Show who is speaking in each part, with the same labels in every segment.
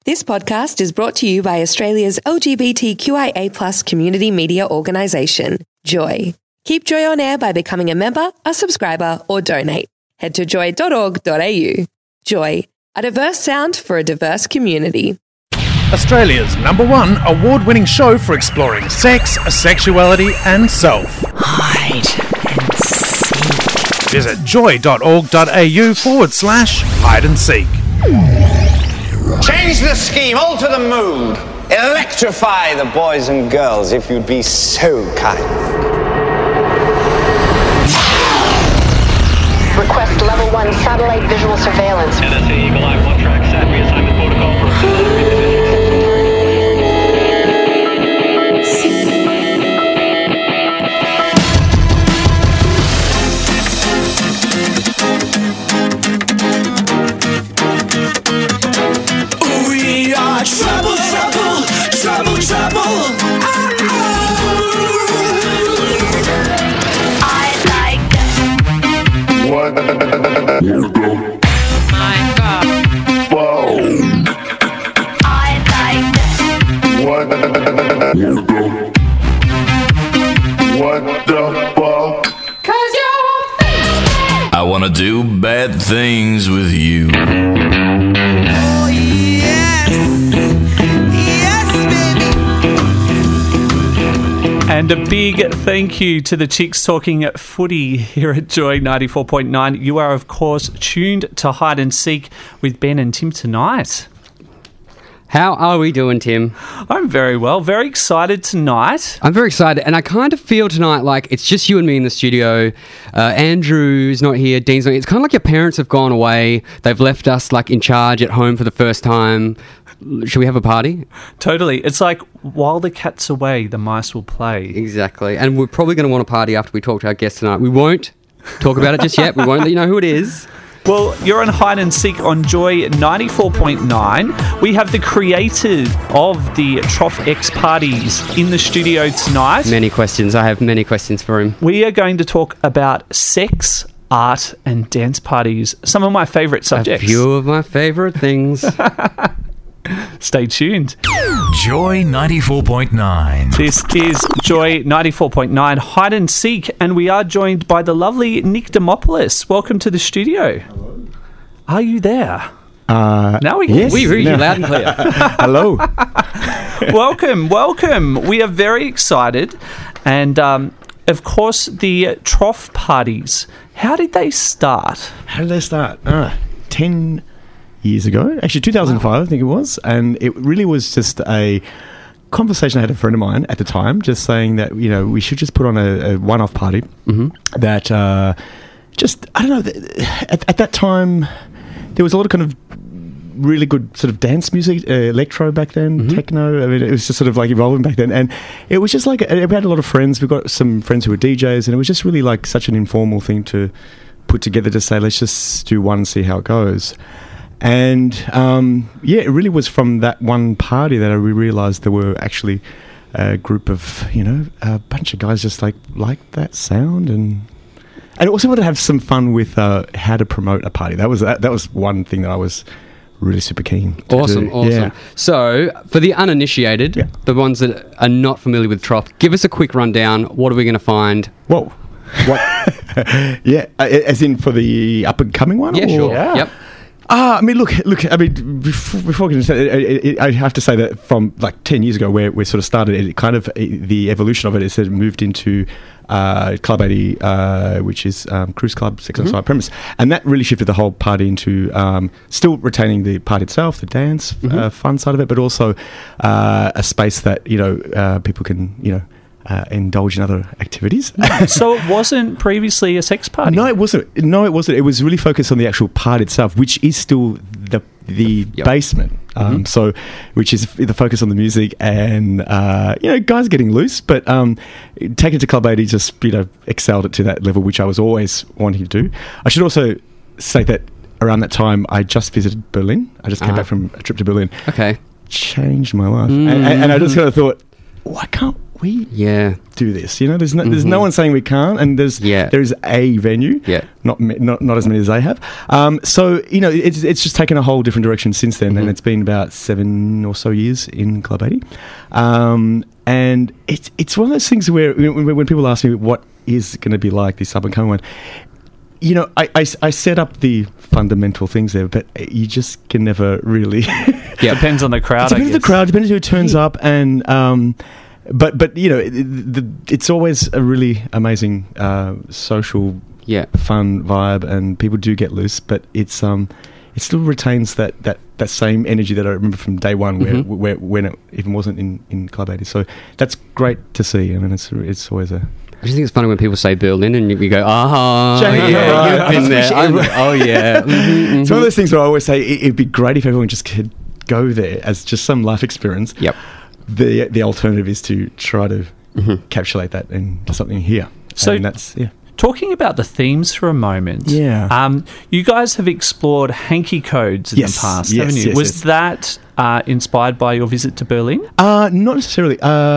Speaker 1: This podcast is brought to you by Australia's LGBTQIA+ community media organisation, Joy. Keep Joy on air by becoming a member, a subscriber, or donate. Head to joy.org.au. Joy, a diverse sound for a diverse community.
Speaker 2: Australia's #1 award-winning show for exploring sex, sexuality and self.
Speaker 3: Hide and seek.
Speaker 2: Visit joy.org.au/hide and seek.
Speaker 4: Change the scheme, alter the mood. Electrify the boys and girls if you'd be so kind.
Speaker 5: Request level 1 satellite visual surveillance.
Speaker 6: NSA Eagle Eye 1 track set reassignment protocol for
Speaker 3: We are trouble, trouble, trouble, trouble.
Speaker 5: I like
Speaker 7: What?
Speaker 5: my God.
Speaker 7: Whoa.
Speaker 5: I like
Speaker 7: What? What the fuck?
Speaker 8: I wanna do bad things with you.
Speaker 3: Oh, yes. Yes, baby.
Speaker 9: And a big thank you to the Chicks Talking Footy here at Joy 94.9. You are, of course, tuned to Hide and Seek with Ben and Tim tonight.
Speaker 10: How are we doing, Tim?
Speaker 9: I'm very well, very excited tonight.
Speaker 10: I'm very excited, and I kind of feel tonight like it's just you and me in the studio. Andrew's not here, Dean's not here. It's kind of like your parents have gone away. They've left us like in charge at home for the first time. Should we have a party?
Speaker 9: Totally. It's like, while the cat's away, the mice will play.
Speaker 10: Exactly. And we're probably going to want a party after we talk to our guest tonight. We won't talk about it just yet. We won't let you know who it is.
Speaker 9: Well, you're on Hide and Seek on Joy 94.9. We have the creator of the Trough X parties in the studio tonight.
Speaker 10: Many questions. I have many questions for him.
Speaker 9: We are going to talk about sex, art, and dance parties. Some of my favourite subjects.
Speaker 10: A few of my favourite things.
Speaker 9: Stay tuned.
Speaker 8: Joy 94.9.
Speaker 9: This is Joy 94.9 Hide and Seek, and we are joined by the lovely Nick Demopoulos. Welcome to the studio. Hello. Are you there? Now we can.
Speaker 11: Yes.
Speaker 10: We read you loud and clear.
Speaker 11: Hello.
Speaker 9: Welcome. We are very excited. And, of course, the Trough parties. How did they start?
Speaker 11: How did they start? 10 years ago. Actually, 2005, I think it was. And it really was just a conversation I had with a friend of mine at the time, just saying that, you know, we should just put on a one-off party that I don't know, at that time, there was a lot of kind of really good sort of dance music, electro back then, techno. I mean, it was just sort of like evolving back then. And it was just like, we had a lot of friends. We've got some friends who were DJs, and it was just really like such an informal thing to put together to say, let's just do one and see how it goes. And, it really was from that one party that I realised there were actually a group of, you know, a bunch of guys just like that sound. And I also wanted to have some fun with how to promote a party. That was one thing that I was really super keen to
Speaker 10: Awesome.
Speaker 11: do. Yeah.
Speaker 10: So, for the uninitiated, the ones that are not familiar with Trough, give us a quick rundown. What are we going to find?
Speaker 11: Whoa. What? Yeah, as in for the up-and-coming one?
Speaker 10: Yeah,
Speaker 11: or?
Speaker 10: sure.
Speaker 9: Yeah.
Speaker 10: Yep.
Speaker 11: I mean, look. I mean, before we can say, I have to say that from like 10 years ago, where we sort of started, it kind of the evolution of it is that it moved into Club 80, which is Cruise Club, Sex on Site Premise, and that really shifted the whole party into still retaining the party itself, the dance, fun side of it, but also a space that people can indulge in other activities.
Speaker 9: So it wasn't previously a sex party?
Speaker 11: No, it wasn't. It was really focused on the actual party itself, which is still the basement. So, which is the focus on the music and guys getting loose. But taking it to Club 80 just excelled it to that level, which I was always wanting to do. I should also say that around that time, I just visited Berlin. I just came back from a trip to Berlin.
Speaker 10: Okay.
Speaker 11: Changed my life, and I just kind of thought, why can't we
Speaker 10: Yeah.
Speaker 11: do this. There's no one saying we can't, and there's a venue, not as many as they have. So it's just taken a whole different direction since then, and it's been about 7 or so years in Club 80. And it's one of those things where when people ask me what is going to be like this up and coming one, I set up the fundamental things there, but you just can never really.
Speaker 9: Depends on the crowd.
Speaker 11: Depends on the crowd. Depends on who turns up, and but it's always a really amazing social, fun vibe, and people do get loose, but it still retains that same energy that I remember from day one, where when it even wasn't in Club 80. So that's great to see. I mean, it's always a.
Speaker 10: I just think it's funny when people say Berlin and you go,
Speaker 11: right.
Speaker 10: You've been there. Oh, yeah.
Speaker 11: It's one of those things where I always say it'd be great if everyone just could go there as just some life experience.
Speaker 10: Yep.
Speaker 11: The alternative is to try to encapsulate that into something here.
Speaker 9: So
Speaker 11: and that's,
Speaker 9: talking about the themes for a moment.
Speaker 11: Yeah.
Speaker 9: You guys have explored hanky codes in the past, haven't you? Was that inspired by your visit to Berlin?
Speaker 11: Not necessarily.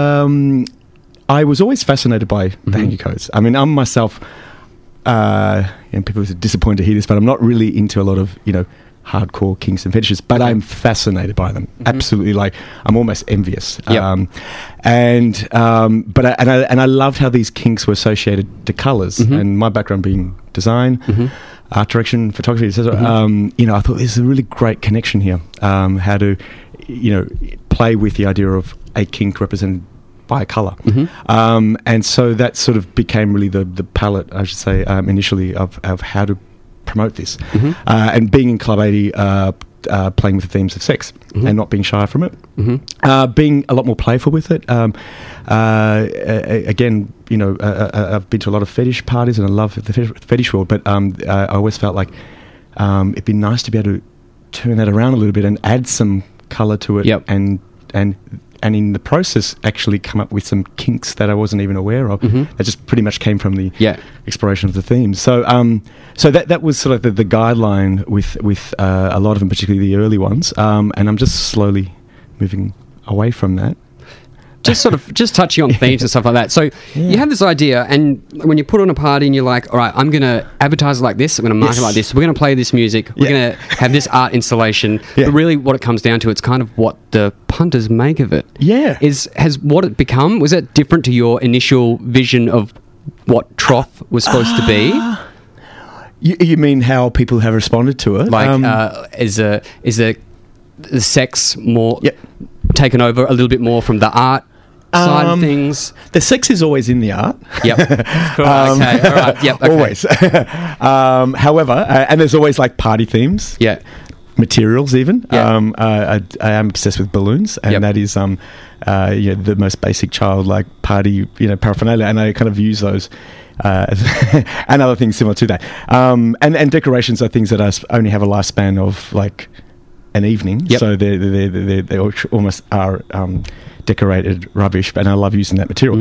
Speaker 11: I was always fascinated by the hanky codes. I mean, I'm myself, and people are disappointed to hear this, but I'm not really into a lot of, hardcore kinks and fetishes, but I'm fascinated by them. Absolutely. Like, I'm almost envious.
Speaker 10: Yep.
Speaker 11: And I loved how these kinks were associated to colours, and my background being design, art direction, photography, etc. I thought there's a really great connection here. How to, play with the idea of a kink represented by a colour. And so that sort of became really the palette, I should say, initially of how to promote this. And being in Club 80, playing with the themes of sex and not being shy from it. Being a lot more playful with it. Again, I've been to a lot of fetish parties and I love the fetish world, but I always felt like it'd be nice to be able to turn that around a little bit and add some colour to it. And in the process, actually come up with some kinks that I wasn't even aware of. That just pretty much came from the exploration of the themes. So, so that was sort of the guideline with a lot of them, particularly the early ones. And I'm just slowly moving away from that.
Speaker 10: Just touching on themes and stuff like that. So you have this idea, and when you put on a party and you're like, all right, I'm going to advertise it like this, I'm going to market it like this, we're going to play this music, we're going to have this art installation. But really what it comes down to, it's kind of what the punters make of it. Has what it become, was that different to your initial vision of what Troth was supposed to be?
Speaker 11: You mean how people have responded to it?
Speaker 10: Like, is the sex more taken over a little bit more from the art side of things?
Speaker 11: The sex is always in the art.
Speaker 10: Yep. Cool. Okay. All right. Yep. Okay.
Speaker 11: Always. However, and there's always like party themes.
Speaker 10: Yeah.
Speaker 11: Materials even. I am obsessed with balloons, and that is the most basic childlike party paraphernalia, and I kind of use those. And other things similar to that. And decorations are things that only have a lifespan of like an evening. So they almost are decorated rubbish, and I love using that material.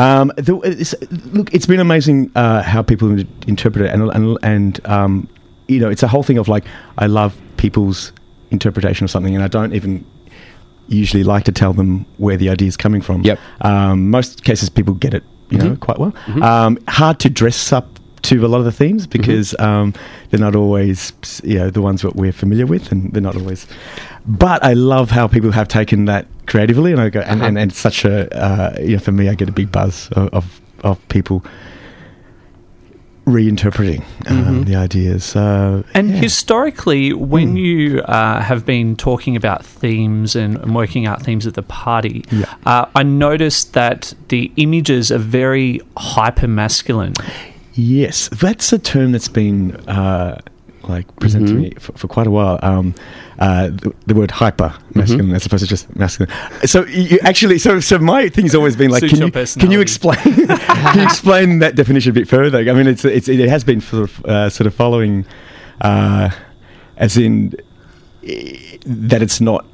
Speaker 11: Look, it's been amazing how people interpret it, and it's a whole thing of like, I love people's interpretation of something, and I don't even usually like to tell them where the idea is coming from. Most cases people get it quite well. Hard to dress up to a lot of the themes because they're not always the ones that we're familiar with, and they're not always. But I love how people have taken that creatively, and I go and such a for me, I get a big buzz of people reinterpreting the ideas.
Speaker 9: And historically, when you have been talking about themes and working out themes at the party, I noticed that the images are very hyper-masculine.
Speaker 11: Yes, that's a term that's been presented to me for quite a while. The word hyper masculine as opposed to just masculine. So you actually, so my thing's always been like, can you explain that definition a bit further? I mean, it has been sort of following, as in that it's not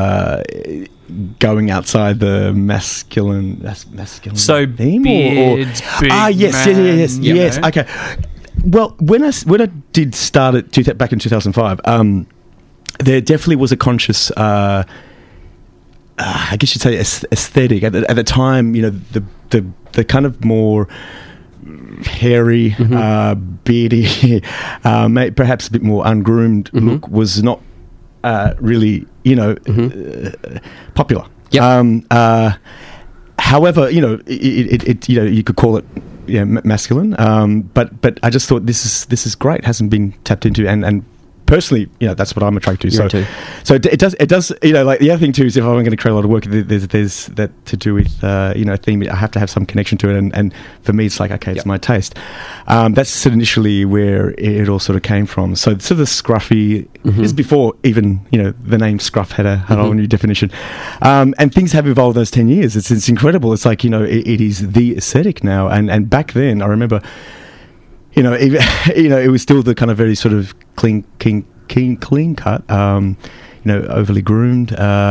Speaker 11: going outside the masculine
Speaker 9: so
Speaker 11: theme,
Speaker 9: beards, big
Speaker 11: yes. Okay. Well, when I did start it back in 2005, there definitely was a conscious I guess you'd say aesthetic. At the time, you know, the kind of more hairy, beardy, perhaps a bit more ungroomed look was not really, you know, popular.
Speaker 10: Yep.
Speaker 11: However, you know, it you know, you could call it, you know, masculine. But I just thought this is great. It hasn't been tapped into, and personally, you know, that's what I'm attracted to. So it does. You know, like the other thing too is if I'm going to create a lot of work, there's that to do with you know, theme. I have to have some connection to it, and for me, it's like, okay, it's my taste. That's sort of initially where it all sort of came from. So sort of the scruffy is before even, you know, the name scruff had a whole new definition, and things have evolved those 10 years. It's incredible. It's like, you know, it is the aesthetic now, and back then I remember, you know, it was still the kind of very sort of clean cut, you know, overly groomed.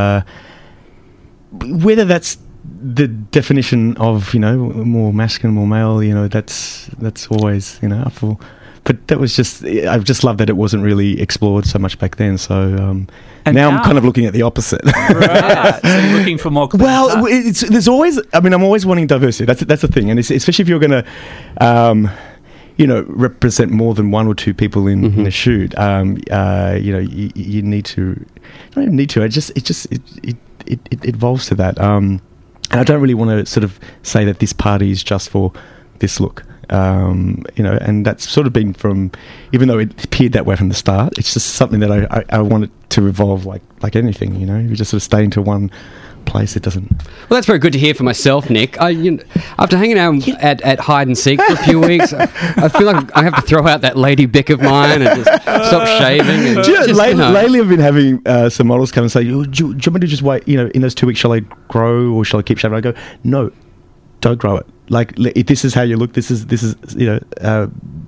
Speaker 11: Whether that's the definition of, you know, more masculine, more male, you know, that's always, you know, up for. But that was just, I just love that it wasn't really explored so much back then. So now I'm kind of looking at the opposite.
Speaker 9: Right. So you're looking for more.
Speaker 11: Well, there's always. I mean, I'm always wanting diversity. That's the thing, and especially if you're going to. You know, represent more than one or two people in a shoot. You know, you need to. You don't even need to. It evolves to that. And I don't really want to sort of say that this party is just for this look. You know, and that's sort of been from, even though it appeared that way from the start, it's just something that I want it to evolve like anything. You know, if you just sort of stay into one place, it doesn't.
Speaker 10: Well, that's very good to hear for myself, Nick. After hanging out at hide and seek for a few weeks, I feel like I have to throw out that lady bick of mine and just stop shaving. And
Speaker 11: lately, I've been having some models come and say, do you want me to just wait? You know, in those 2 weeks, shall I grow or shall I keep shaving? I go, no, don't grow it. Like, if this is how you look, this is you know,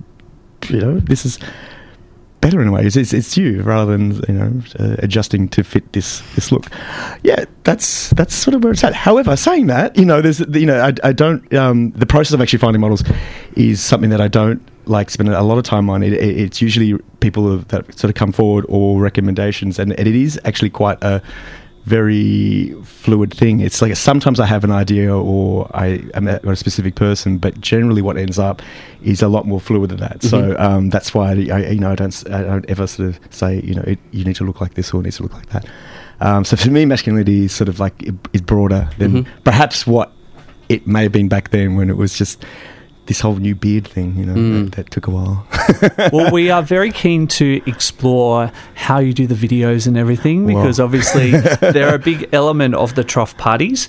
Speaker 11: this is better in a way. It's you rather than, you know, adjusting to fit this look. Yeah, that's sort of where it's at. However, saying that, you know, there's, you know, I don't the process of actually finding models is something that I don't like spend a lot of time on. It's usually people that sort of come forward or recommendations, and it is actually quite a very fluid thing. It's like sometimes I have an idea or I'm a specific person, but generally what ends up is a lot more fluid than that. So that's why I don't ever sort of say, you know, you need to look like this or it needs to look like that. So for me, masculinity is sort of like is broader than perhaps what it may have been back then when it was just this whole new beard thing, you know, that took a while.
Speaker 9: Well, we are very keen to explore how you do the videos and everything, because obviously they're a big element of the Trough parties.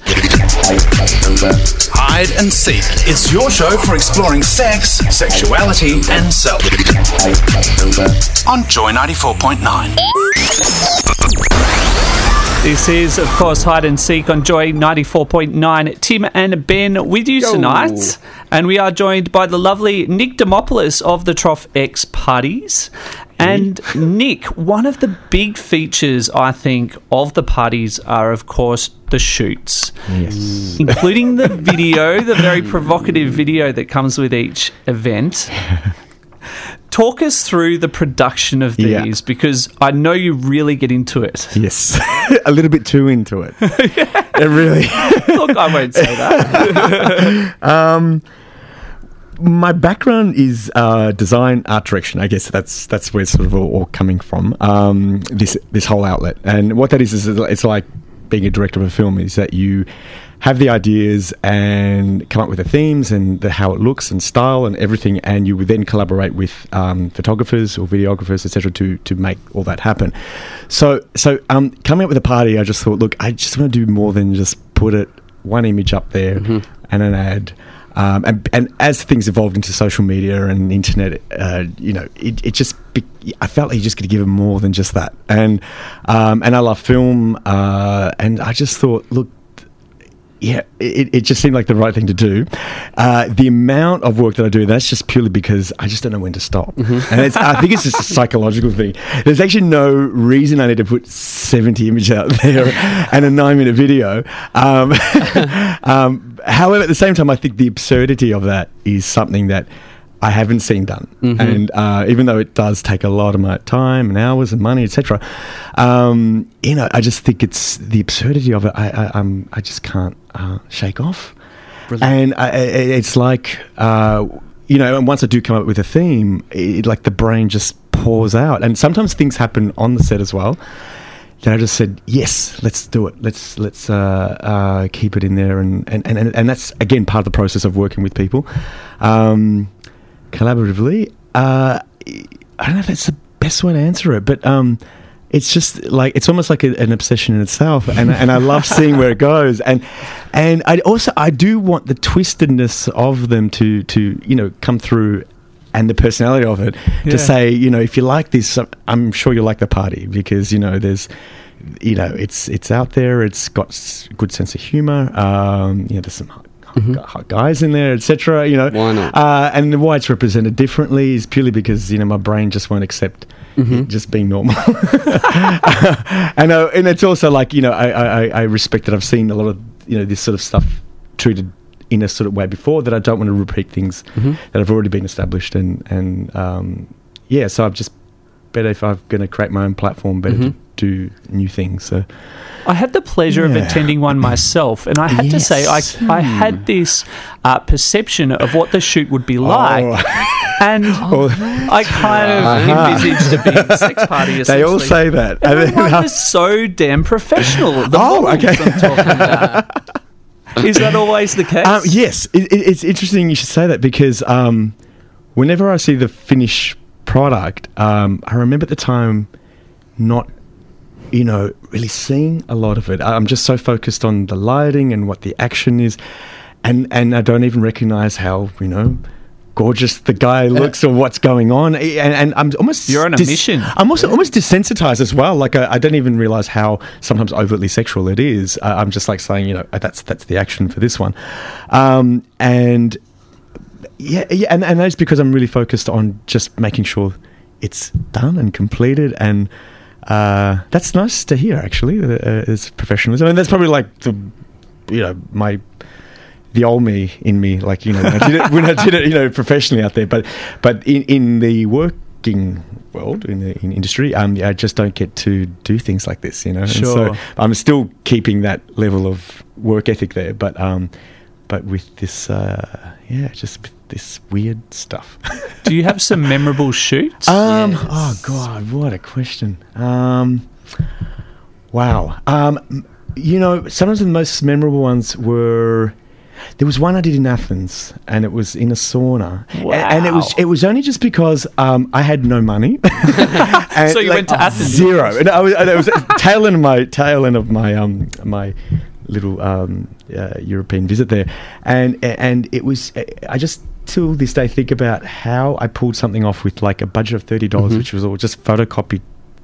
Speaker 2: Hide and Seek is your show for exploring sex, sexuality, and self. On Joy 94.9.
Speaker 9: This is, of course, Hide and Seek on Joy 94.9. Tim and Ben with you tonight. And we are joined by the lovely Nick Demopoulos of the Trough X parties. And Nick, one of the big features, I think, of the parties are, of course, the shoots.
Speaker 11: Yes.
Speaker 9: Including the video, the very provocative video that comes with each event. Talk us through the production of these, because I know you really get into it.
Speaker 11: Yes, a little bit too into it. It really.
Speaker 9: Look, I won't say that.
Speaker 11: My background is design, art direction. I guess that's where it's sort of all coming from. This whole outlet, and what that is it's like being a director of a film. Is that you have the ideas and come up with the themes and how it looks and style and everything, and you would then collaborate with photographers or videographers, etc., to make all that happen. So coming up with a party, I just thought, look, I just want to do more than just put one image up there and an ad. And as things evolved into social media and internet, you know, I felt like you just could give them more than just that. And I love film, and I just thought, look, yeah, it just seemed like the right thing to do. The amount of work that I do, that's just purely because I just don't know when to stop. And I think it's just a psychological thing. There's actually no reason I need to put 70 images out there and a 9-minute video. However, at the same time, I think the absurdity of that is something that I haven't seen done. And even though it does take a lot of my time and hours and money, etc., I just think it's the absurdity of it. I just can't shake off. Brilliant. And it's like, and once I do come up with a theme, like the brain just pours out. And sometimes things happen on the set as well. Then I just said, yes, let's do it. Let's keep it in there. And that's, again, part of the process of working with people collaboratively. I don't know if that's the best way to answer it, but it's just like, it's almost like an obsession in itself, and I love seeing where it goes, and I do want the twistedness of them to come through, and the personality of it to say, if you like this, I'm sure you'll like the party, because there's it's out there, it's got good sense of humor, there's some hot guys in there, etc.
Speaker 10: Why not?
Speaker 11: And why it's represented differently is purely because my brain just won't accept it just being normal. And it's also like I respect that I've seen a lot of this sort of stuff treated in a sort of way before, that I don't want to repeat things that have already been established, and so I've just better, if I'm going to create my own platform, better to do new things. So
Speaker 9: I had the pleasure of attending one myself, and I had to say I had this perception of what the shoot would be like. And I kind of envisaged a big sex party, essentially.
Speaker 11: They all say that.
Speaker 9: Everyone was so damn professional. The models I'm talking about. Is that always the case?
Speaker 11: Yes. It's interesting you should say that, because whenever I see the finished product, I remember at the time not really seeing a lot of it. I'm just so focused on the lighting and what the action is, and I don't even recognize how gorgeous the guy looks or what's going on, and I'm almost
Speaker 9: you're on a mission.
Speaker 11: I'm also almost desensitized as well. Like I don't even realize how sometimes overtly sexual it is. I'm just like saying, that's the action for this one, and that's because I'm really focused on just making sure it's done and completed, and that's nice to hear, actually. It's professionalism. I mean, that's probably like the old me in me, like when I did it professionally out there, but in the working world, in the industry, I just don't get to do things like this,
Speaker 9: Sure.
Speaker 11: And so I'm still keeping that level of work ethic there, but with this just with this weird stuff.
Speaker 9: Do you have some memorable shoots?
Speaker 11: Oh God, what a question. Wow. Sometimes the most memorable ones were, there was one I did in Athens, and it was in a sauna.
Speaker 9: Wow.
Speaker 11: And it was only just because I had no money. And
Speaker 9: so you went to Athens?
Speaker 11: Zero. And it was tail end of my little European visit there, and it was, I just till this day think about how I pulled something off with like a budget of $30, which was all just photocopied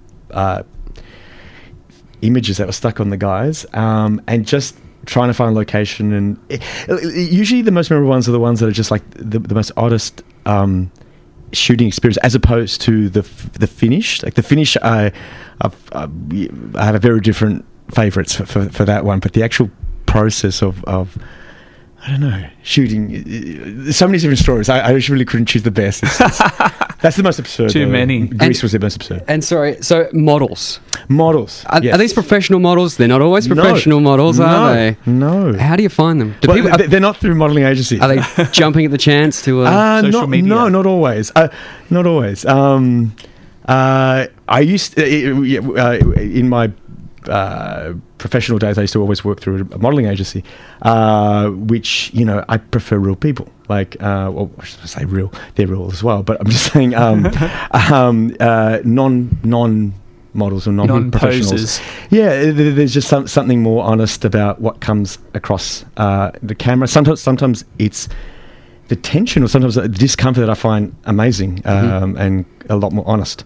Speaker 11: images that were stuck on the guys, and just trying to find a location. And usually the most memorable ones are the ones that are just like the most oddest shooting experience, as opposed to the finish. Like the finish, I have a very different favourites for that one, but the actual process of I don't know, shooting, so many different stories. I really couldn't choose the best. That's the most absurd.
Speaker 9: Too many.
Speaker 11: Greece was the most absurd.
Speaker 10: And sorry, so models.
Speaker 11: Yes.
Speaker 10: Are these professional models? They're not always professional models, are they?
Speaker 11: No.
Speaker 10: How do you find them?
Speaker 11: They're not through modelling agencies.
Speaker 10: Are they jumping at the chance to
Speaker 9: social media?
Speaker 11: No, not always. Not always. I used in my professional days, I used to always work through a modelling agency, which I prefer real people. Like, well, I should say real. They're real as well, but I'm just saying non models or non-professionals. Yeah, there's just something more honest about what comes across the camera. Sometimes it's the tension, or sometimes the discomfort that I find amazing, and a lot more honest.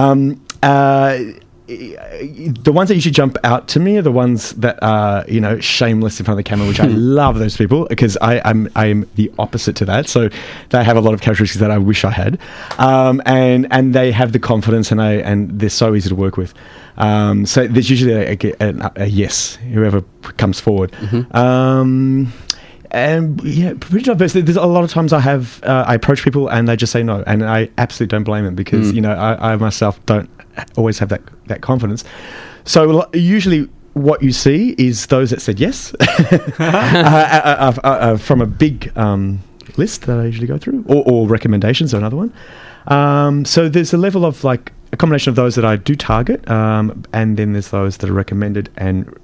Speaker 11: The ones that usually jump out to me are the ones that are, shameless in front of the camera, which I love those people, because I am the opposite to that. So they have a lot of characteristics that I wish I had, and they have the confidence, and they're so easy to work with. So there's usually a yes, whoever comes forward. pretty diverse. There's a lot of times I approach people and they just say no, and I absolutely don't blame them because I myself don't always have that confidence. So usually what you see is those that said yes from a big list that I usually go through, or recommendations are another one. So there's a level of like a combination of those that I do target, and then there's those that are recommended, and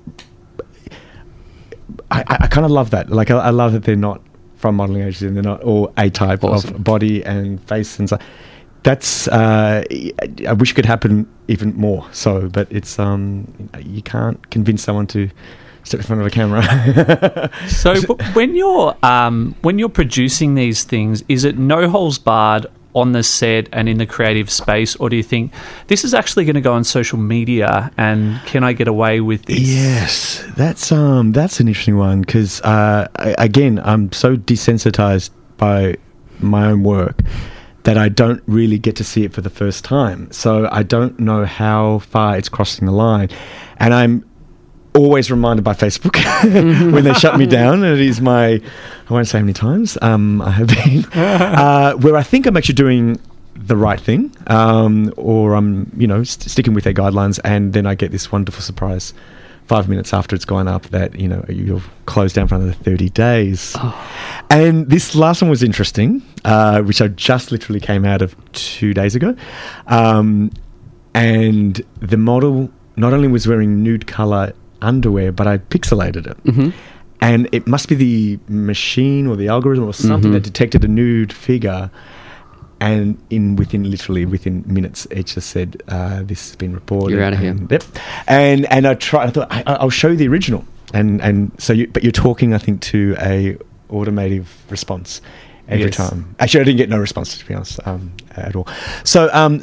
Speaker 11: I kind of love that. Like I love that they're not from modelling agencies and they're not all a type of body and face and so. That's I wish it could happen even more. So, but it's you can't convince someone to step in front of a camera.
Speaker 9: So when you're producing these things, is it no holds barred on the set and in the creative space, or do you think this is actually going to go on social media and can I get away with this?
Speaker 11: Yes, that's an interesting one because again, I'm so desensitized by my own work that I don't really get to see it for the first time. So I don't know how far it's crossing the line. And I'm always reminded by Facebook when they shut me down. And it is I won't say how many times I have been, where I think I'm actually doing the right thing, or I'm, sticking with their guidelines. And then I get this wonderful surprise 5 minutes after it's gone up that, you're closed down for another 30 days. Oh. And this last one was interesting, which I just literally came out of 2 days ago. And the model not only was wearing nude colour underwear, but I pixelated it. Mm-hmm. And it must be the machine or the algorithm or something that detected a nude figure. And within minutes, it just said, this has been reported.
Speaker 10: You're out of here.
Speaker 11: Yep. And I thought, I'll show you the original. And so but you're talking, I think, to a automative response every time. Actually, I didn't get no response, to be honest, at all. So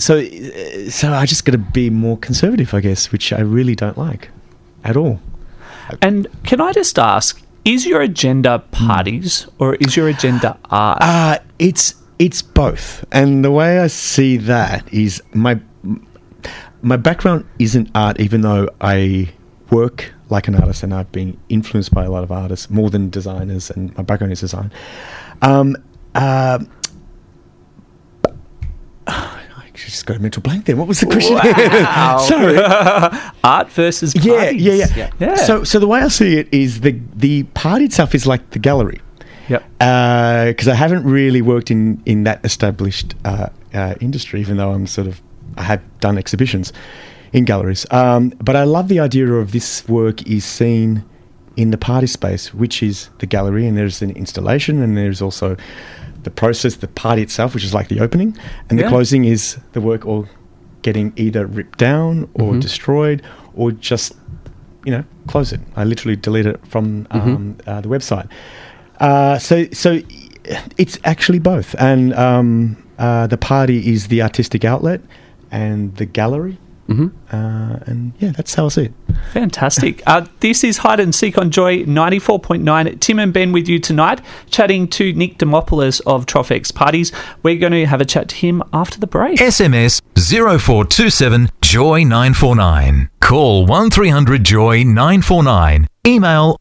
Speaker 11: I just got to be more conservative, I guess, which I really don't like at all.
Speaker 9: And can I just ask, is your agenda parties or is your agenda art?
Speaker 11: It's both, and the way I see that is my background isn't art, even though I work like an artist and I've been influenced by a lot of artists more than designers, and my background is design. I just got a mental blank there. What was the question?
Speaker 9: Wow. Sorry. Art versus parties.
Speaker 11: Yeah. So the way I see it is the party itself is like the gallery.
Speaker 9: Yep.
Speaker 11: Because I haven't really worked in that established industry, even though I have done exhibitions in galleries. But I love the idea of this work is seen in the party space, which is the gallery, and there's an installation, and there's also the process, the party itself, which is like the opening, and the closing is the work all getting either ripped down or destroyed, or just close it. I literally delete it from the website. So it's actually both, and the party is the artistic outlet, and the gallery. And that's how I see it.
Speaker 9: Fantastic. This is Hide and Seek on Joy 94.9. Tim and Ben with you tonight, chatting to Nick Demopoulos of Trophex Parties. We're going to have a chat to him after the break.
Speaker 8: SMS 0427 Joy 949. Call 1300 Joy 949. Email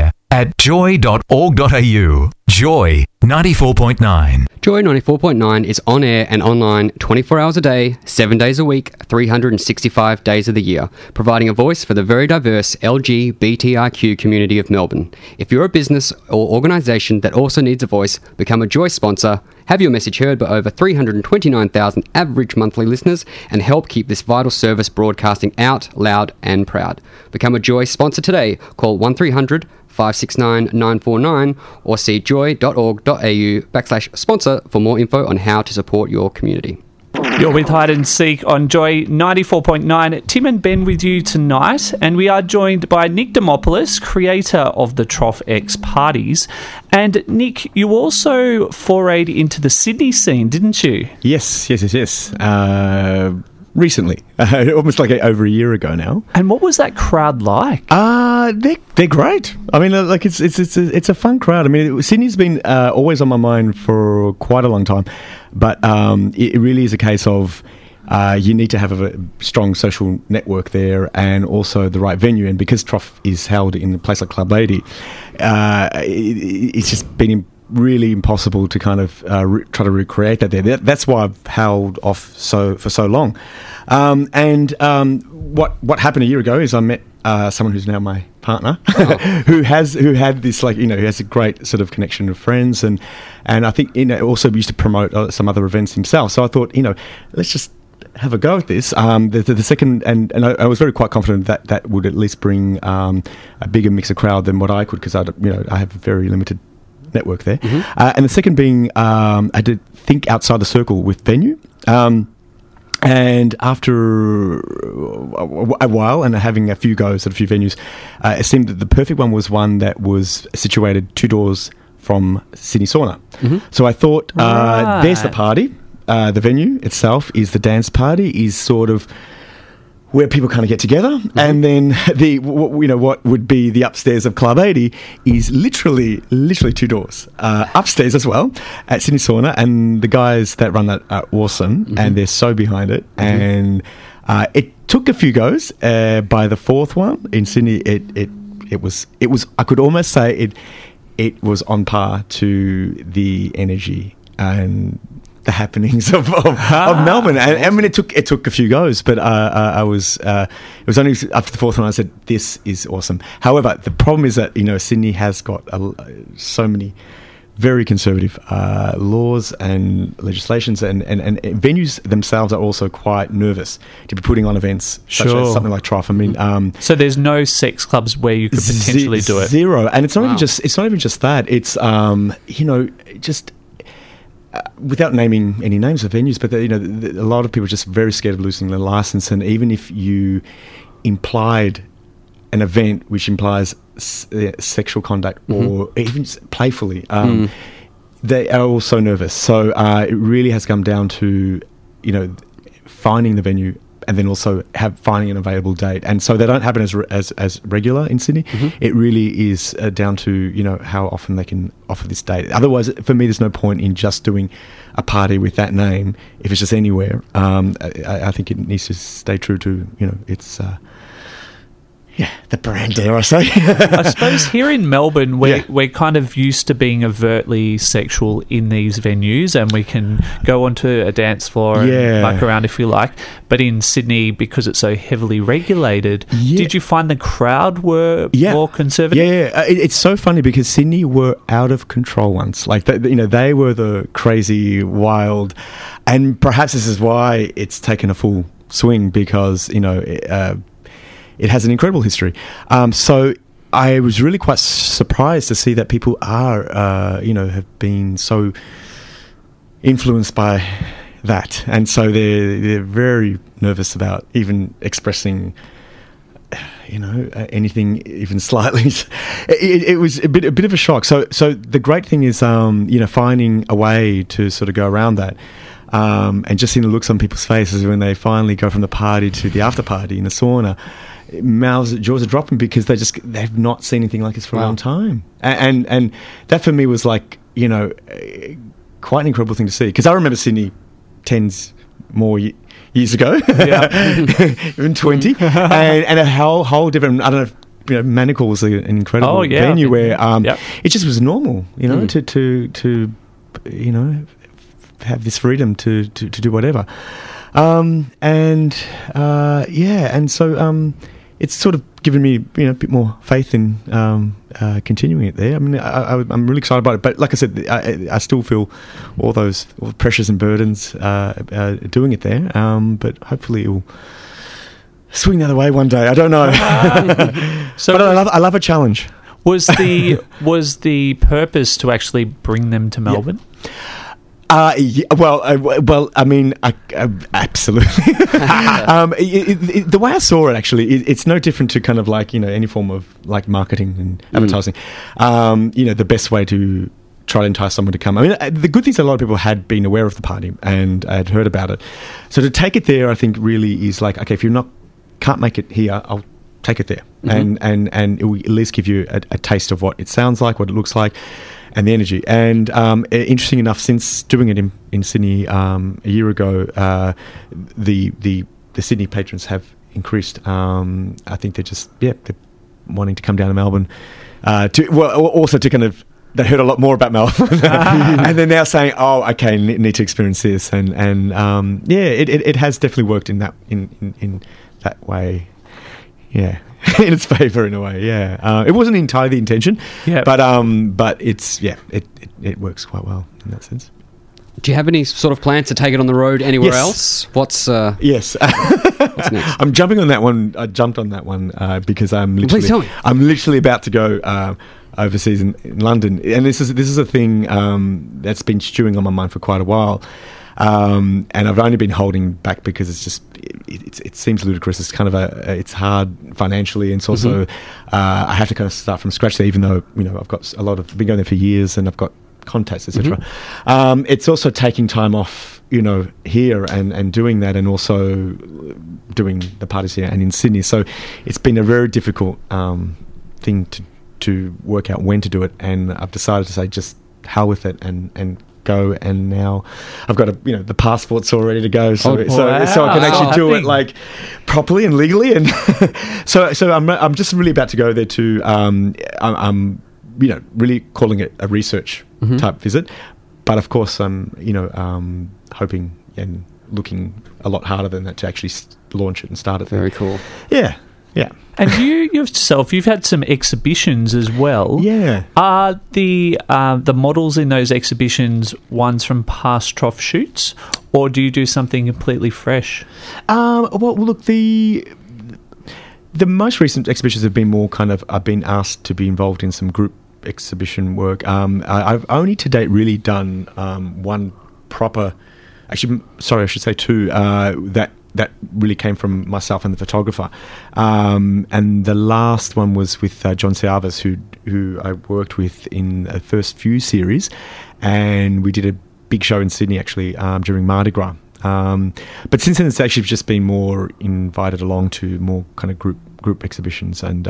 Speaker 8: onair@joy.org.au. Joy 94.9.
Speaker 10: Joy 94.9 is on air and online 24 hours a day, 7 days a week, 365 days of the year, providing a voice for the very diverse LGBTIQ community of Melbourne. If you're a business or organisation that also needs a voice, become a Joy sponsor, have your message heard by over 329,000 average monthly listeners, and help keep this vital service broadcasting out loud and proud. Become a Joy sponsor today. Call 1300 569 949 or see joy.org.au/sponsor for more info on how to support your community.
Speaker 9: You're with Hide and Seek on Joy 94.9. Tim and Ben with you tonight, and we are joined by Nick Demopoulos, creator of the Trophex Parties. And Nick, you also forayed into the Sydney scene, didn't you?
Speaker 11: Yes. Recently, almost like over a year ago now.
Speaker 9: And what was that crowd like?
Speaker 11: They're great. I mean, like it's a fun crowd. I mean, Sydney's been always on my mind for quite a long time, but it really is a case of you need to have a strong social network there and also the right venue. And because Trough is held in a place like Club 80, it's just been really impossible to kind of try to recreate that there. That's why I've held off for so long. What happened a year ago is I met someone who's now my partner, who had this, like, you know, who has a great sort of connection of friends, and I think, you know, also used to promote some other events himself. So I thought, you know, let's just have a go at this. The second, and I was very quite confident that would at least bring a bigger mix of crowd than what I could, because I have a very limited network there. And the second being, I did think outside the circle with venue. And after a while and having a few goes at a few venues, it seemed that the perfect one was one that was situated 2 doors from Sydney Sauna. So I thought, there's the party. The venue itself is the dance party, is sort of where people kind of get together, and then what would be the upstairs of Club 80 is literally 2 doors upstairs as well at Sydney Sauna, and the guys that run that are awesome, and they're so behind it, and it took a few goes. By the fourth one in Sydney, it was I could almost say it was on par to the energy and the happenings of Melbourne. And I mean, it took a few goes, but it was only after the fourth one I said, this is awesome. However, the problem is that, you know, Sydney has got so many very conservative laws and legislations, and venues themselves are also quite nervous to be putting on events such as something like Trough. I mean,
Speaker 9: so there's no sex clubs where you could potentially do it.
Speaker 11: Zero, and it's not even just that. It's just. Without naming any names of venues, but a lot of people are just very scared of losing their license, and even if you implied an event which implies sexual conduct or even playfully, they are all so nervous. So it really has come down to, you know, finding the venue and then also finding an available date. And so they don't happen as regular in Sydney. It really is down to, you know, how often they can offer this date. Otherwise, for me, there's no point in just doing a party with that name if it's just anywhere. I think it needs to stay true to, you know, it's... the brand, dare I say.
Speaker 9: I suppose here in Melbourne, we're kind of used to being overtly sexual in these venues, and we can go onto a dance floor and muck around if you like. But in Sydney, because it's so heavily regulated, did you find the crowd were more conservative?
Speaker 11: It's so funny because Sydney were out of control once. Like, they were the crazy, wild, and perhaps this is why it's taken a full swing, because, you know, it has an incredible history. So I was really quite surprised to see that people are, have been so influenced by that. And so they're very nervous about even expressing, you know, anything even slightly. It was a bit of a shock. So the great thing is, finding a way to sort of go around that. And just seeing the looks on people's faces when they finally go from the party to the after party in the sauna. Jaws are dropping because they've not seen anything like this for a long time, and that for me was like, you know, quite an incredible thing to see, because I remember Sydney 10 more years ago, even 20, and a whole different. I don't know if, you know, Manacle was an incredible venue where it just was normal, you know, to you know, have this freedom to do whatever, and so it's sort of given me, you know, a bit more faith in continuing it there. I mean, I'm really excited about it, but like I said, I still feel all the pressures and burdens doing it there, but hopefully it will swing the other way one day. I don't know. But I love a challenge.
Speaker 9: Was the purpose to actually bring them to Melbourne?
Speaker 11: Well, I mean, absolutely. The way I saw it, actually, it's no different to kind of like, you know, any form of like marketing and advertising. You know, the best way to try to entice someone to come. I mean, the good thing is a lot of people had been aware of the party and had heard about it. So to take it there, I think really is like, okay, if you're can't make it here, I'll take it there, and it will at least give you a taste of what it sounds like, what it looks like, and the energy. And interesting enough, since doing it in Sydney a year ago, the Sydney patrons have increased. I think they're wanting to come down to Melbourne also to kind of. They heard a lot more about Melbourne, and they're now saying, "Oh, okay, need to experience this." And it has definitely worked in that way. Yeah, in its favour in a way. Yeah, it wasn't entirely the intention.
Speaker 9: Yeah,
Speaker 11: but it's it works quite well in that sense.
Speaker 10: Do you have any sort of plans to take it on the road anywhere else?
Speaker 11: Yes. What's next? I'm jumping on that one. I jumped on that one because I'm literally about to go overseas in London, and this is a thing that's been stewing on my mind for quite a while, and I've only been holding back because it's just it seems ludicrous. It's kind of it's hard financially, and it's also I have to kind of start from scratch there, even though I've got been going there for years and I've got contacts, etc. It's also taking time off, here and doing that, and also doing the parties here and in Sydney. So it's been a very difficult thing to work out when to do it, and I've decided to say just hell with it and go. And now I've got the passport's all ready to go, so I can actually do it like properly and legally. And so I'm just really about to go there too. I'm really calling it a research type visit, but of course I'm hoping and looking a lot harder than that to actually launch it and start it.
Speaker 10: Very cool.
Speaker 11: Yeah.
Speaker 9: And you yourself, you've had some exhibitions as well.
Speaker 11: Yeah.
Speaker 9: Are the models in those exhibitions ones from past Trough shoots, or do you do something completely fresh?
Speaker 11: Well, look, the most recent exhibitions have been more kind of I've been asked to be involved in some group exhibition work. I've only to date really done one proper. Actually, sorry, I should say two. That really came from myself and the photographer, and the last one was with John Ciavas, who I worked with in the first few series, and we did a big show in Sydney actually during Mardi Gras. But since then, it's actually just been more invited along to more kind of group exhibitions, and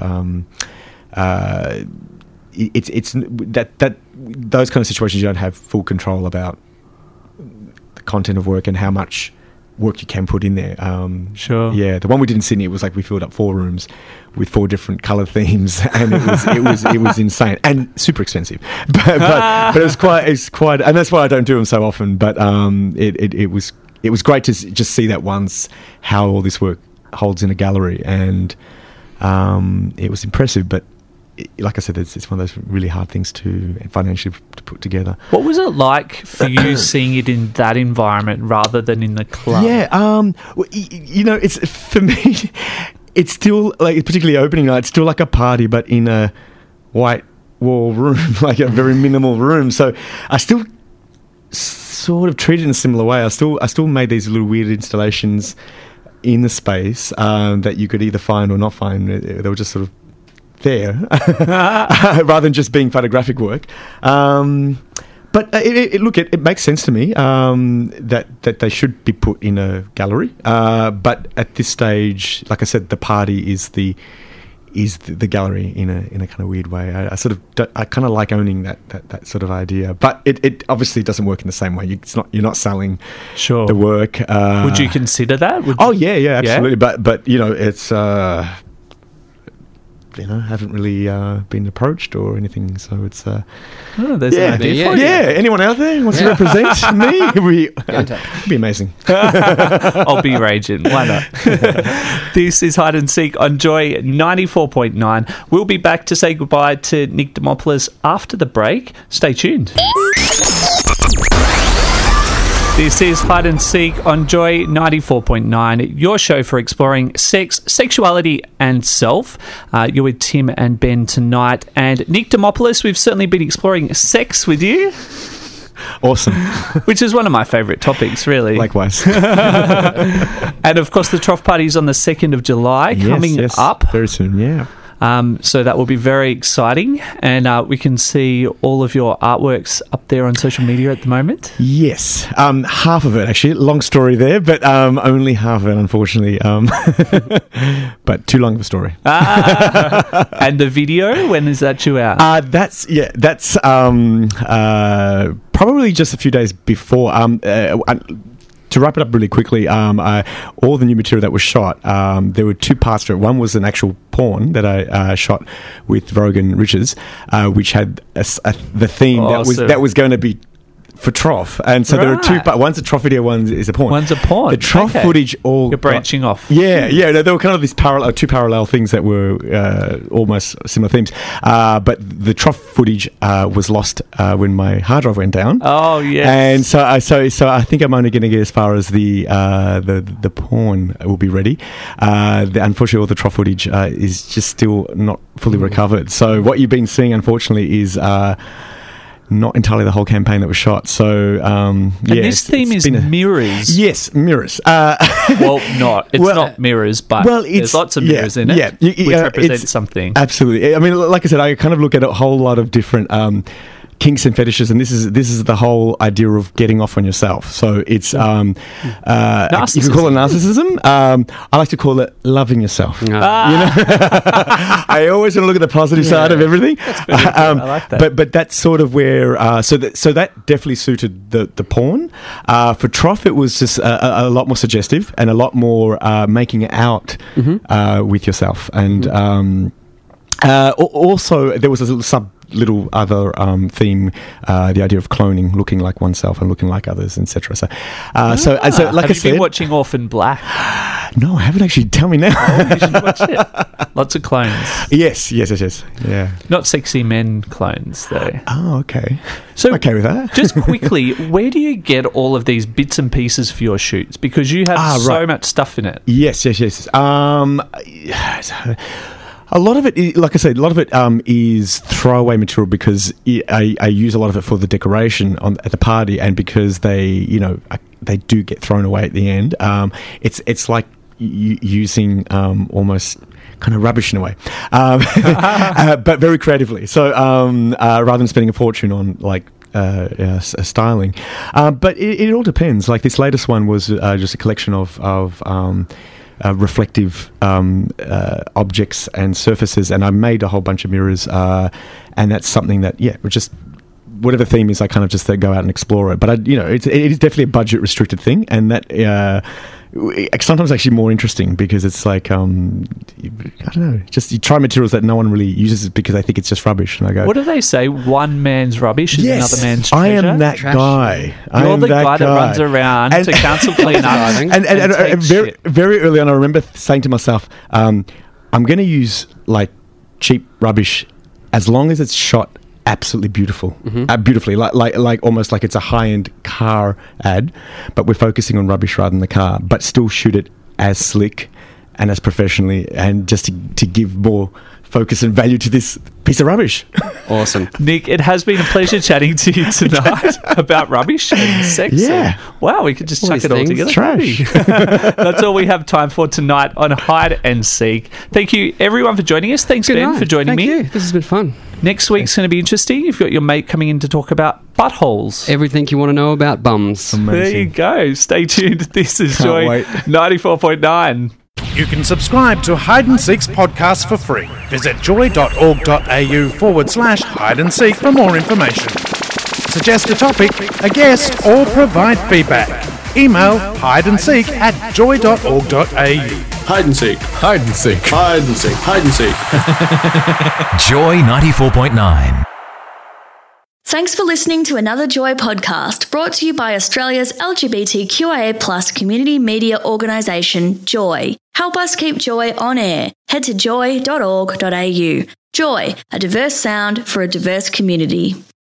Speaker 11: it's that those kind of situations you don't have full control about the content of work and how much work you can put in there.
Speaker 9: Sure.
Speaker 11: Yeah, the one we did in Sydney, it was like we filled up 4 rooms with 4 different colour themes, and it was insane and super expensive. But it's quite, and that's why I don't do them so often. But it was great to just see that once how all this work holds in a gallery, and it was impressive. But like I said, it's one of those really hard things to financially to put together.
Speaker 9: What was it like for you seeing it in that environment rather than in the club?
Speaker 11: Yeah, it's for me. It's still like, particularly opening night. It's still like a party, but in a white wall room, like a very minimal room. So I still sort of treat it in a similar way. I still made these little weird installations in the space that you could either find or not find. They were just sort of there rather than just being photographic work, but it makes sense to me that they should be put in a gallery, but at this stage, like I said, the party is the gallery in a kind of weird way. I kind of like owning that sort of idea, but it obviously doesn't work in the same way. You're not selling the work.
Speaker 9: Would you consider that?
Speaker 11: Yeah, absolutely. Yeah? But it's haven't really been approached or anything, so it's
Speaker 9: there's an idea for you.
Speaker 11: Anyone out there wants to represent me? It'd be amazing.
Speaker 9: I'll be raging. Why not? This is Hide and Seek on Joy 94.9. We'll be back to say goodbye to Nick Demopoulos after the break. Stay tuned. This is Hide and Seek on Joy 94.9, your show for exploring sex, sexuality and self. You're with Tim and Ben tonight. And Nick Demopoulos, we've certainly been exploring sex with you.
Speaker 11: Awesome.
Speaker 9: Which is one of my favourite topics, really.
Speaker 11: Likewise.
Speaker 9: And of course, the Trough Party is on the 2nd of July, coming up.
Speaker 11: Very soon, yeah.
Speaker 9: So that will be very exciting. And we can see all of your artworks up there on social media at the moment.
Speaker 11: Yes, half of it actually. Long story there, but only half of it, unfortunately. But too long of a story.
Speaker 9: And the video, when is that due out?
Speaker 11: That's probably just a few days before. To wrap it up really quickly, all the new material that was shot, there were two parts to it. One was an actual porn that I shot with Rogan Richards, which had the theme that was going to be for Trough, and so there are two. But one's a Trough video, one is a porn.
Speaker 9: One's a porn.
Speaker 11: The Trough footage all
Speaker 9: you're branching off.
Speaker 11: Yeah. No, there were kind of these two parallel things that were almost similar themes. But the Trough footage was lost when my hard drive went down.
Speaker 9: Oh yes.
Speaker 11: And so I think I'm only going to get as far as the porn will be ready. Unfortunately, all the Trough footage is just still not fully recovered. So what you've been seeing, unfortunately, is not entirely the whole campaign that was shot. So,
Speaker 9: and this theme is mirrors.
Speaker 11: Yes, mirrors.
Speaker 9: It's not mirrors, but there's lots of mirrors in it, which represent something.
Speaker 11: Absolutely. I mean, like I said, I kind of look at a whole lot of different kinks and fetishes, and this is the whole idea of getting off on yourself. So it's you can call it narcissism. I like to call it loving yourself. You know, I always want to look at the positive side of everything.
Speaker 9: I like that.
Speaker 11: But that's sort of where so that definitely suited the porn. For Trough, it was just a lot more suggestive and a lot more making it out with yourself, and also there was a little other theme, the idea of cloning, looking like oneself and looking like others, etc. So like I said,
Speaker 9: have you been watching Orphan Black?
Speaker 11: No, I haven't actually. Tell me now.
Speaker 9: Oh, you should watch it. Lots of clones.
Speaker 11: Yes. Yeah.
Speaker 9: Not sexy men clones, though.
Speaker 11: Oh, okay.
Speaker 9: So
Speaker 11: I'm okay with that.
Speaker 9: Just quickly, where do you get all of these bits and pieces for your shoots? Because you have so much stuff in it.
Speaker 11: Yes. A lot of it, like I said, is throwaway material because I use a lot of it for the decoration at the party, and because they do get thrown away at the end. It's like using almost kind of rubbish in a way, but very creatively. So rather than spending a fortune on styling, but it all depends. Like this latest one was just a collection of reflective objects and surfaces, and I made a whole bunch of mirrors, and that's something that just whatever the theme is, I kind of just go out and explore it. But it is definitely a budget restricted thing, and that sometimes actually more interesting because it's like I don't know, just you try materials that no one really uses because I think it's just rubbish, and I go,
Speaker 9: what do they say? One man's rubbish is another man's treasure.
Speaker 11: I am that guy.
Speaker 9: You're the guy that runs around to council cleanups
Speaker 11: and very early on, I remember saying to myself, I'm going to use like cheap rubbish as long as it's shot absolutely beautifully, like almost like it's a high-end car ad, but we're focusing on rubbish rather than the car, but still shoot it as slick and as professionally, and just to give more focus and value to this piece of rubbish.
Speaker 10: Awesome.
Speaker 9: Nick, it has been a pleasure chatting to you tonight about rubbish and sex.
Speaker 11: Yeah.
Speaker 9: Wow, we could just chuck it all together.
Speaker 11: Trash.
Speaker 9: That's all we have time for tonight on Hide and Seek. Thank you, everyone, for joining us. Thanks, Ben, for joining me.
Speaker 10: Thank you. This has been fun.
Speaker 9: Next week's going to be interesting. You've got your mate coming in to talk about buttholes.
Speaker 10: Everything you want to know about bums.
Speaker 11: Amazing.
Speaker 9: There you go. Stay tuned. This is Joy 94.9.
Speaker 2: You can subscribe to Hide and Seek's podcast for free. Visit joy.org.au/hide and seek for more information. Suggest a topic, a guest, or provide feedback. Email hideandseek@joy.org.au.
Speaker 12: Hide and seek. Hide and seek. Hide and seek. Hide and seek.
Speaker 8: Joy 94.9.
Speaker 13: Thanks for listening to another Joy podcast brought to you by Australia's LGBTQIA+ community media organisation, Joy. Help us keep Joy on air. Head to joy.org.au. Joy, a diverse sound for a diverse community.